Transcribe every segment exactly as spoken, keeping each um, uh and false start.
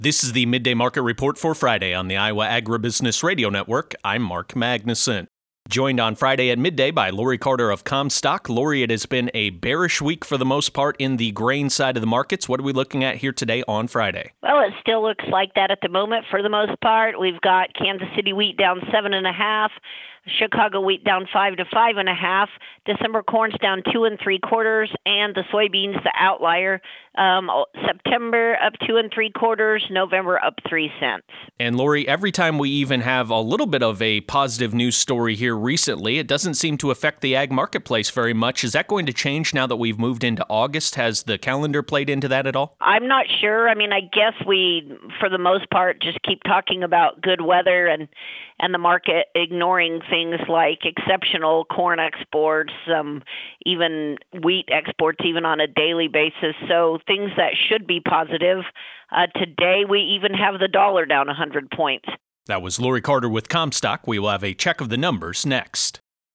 This is the Midday Market Report for Friday on the Iowa Agribusiness Radio Network. I'm Mark Magnuson. Joined on Friday at midday by Lori Carter of Comstock. Lori, it has been a bearish week for the most part in the grain side of the markets. What are we looking at here today on Friday? Well, it still looks like that at the moment for the most part. We've got Kansas City wheat down seven and a half. Chicago wheat down five to five and a half. December corn's down two and three quarters, and the soybeans the outlier. Um, September up two and three quarters. November up three cents. And Lori, every time we even have a little bit of a positive news story here recently, it doesn't seem to affect the ag marketplace very much. Is that going to change now that we've moved into August? Has the calendar played into that at all? I'm not sure. I mean, I guess we, for the most part, just keep talking about good weather and and the market ignoring things like exceptional corn exports, um, even wheat exports, even on a daily basis. So things that should be positive. Uh, today, we even have the dollar down one hundred points. That was Lori Carter with Comstock. We will have a check of the numbers next.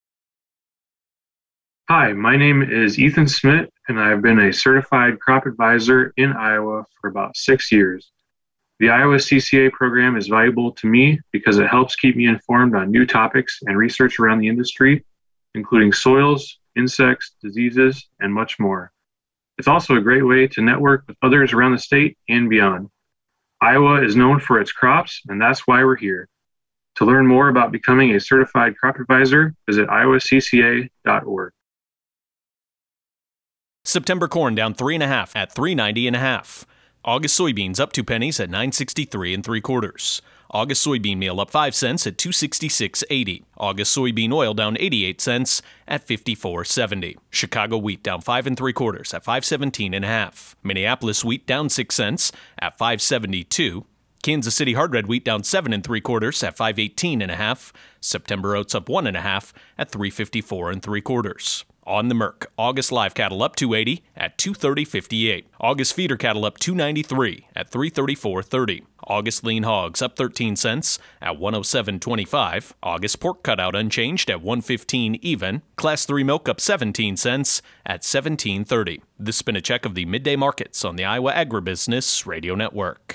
Hi, my name is Ethan Smith, and I've been a certified crop advisor in Iowa for about six years. The Iowa C C A program is valuable to me because it helps keep me informed on new topics and research around the industry, including soils, insects, diseases, and much more. It's also a great way to network with others around the state and beyond. Iowa is known for its crops, and that's why we're here. To learn more about becoming a certified crop advisor, visit iowa c c a dot org. September corn down three and a half at three ninety and a half. August soybeans up two pennies at nine sixty-three and three quarters. August soybean meal up five cents at two sixty-six eighty. August soybean oil down eighty-eight cents at fifty-four seventy. Chicago wheat down five and three quarters at five seventeen and a half. Minneapolis wheat down six cents at five seventy-two. Kansas City hard red wheat down seven and three quarters at five eighteen and a half. September oats up one and a half at three fifty-four and three quarters. On the Merc, August live cattle up two eighty at two thirty fifty-eight. August feeder cattle up two ninety-three at three thirty-four thirty. August lean hogs up thirteen cents at one oh seven twenty-five. August pork cutout unchanged at one fifteen even. Class three milk up seventeen cents at seventeen thirty. This has been a check of the midday markets on the Iowa Agribusiness Radio Network.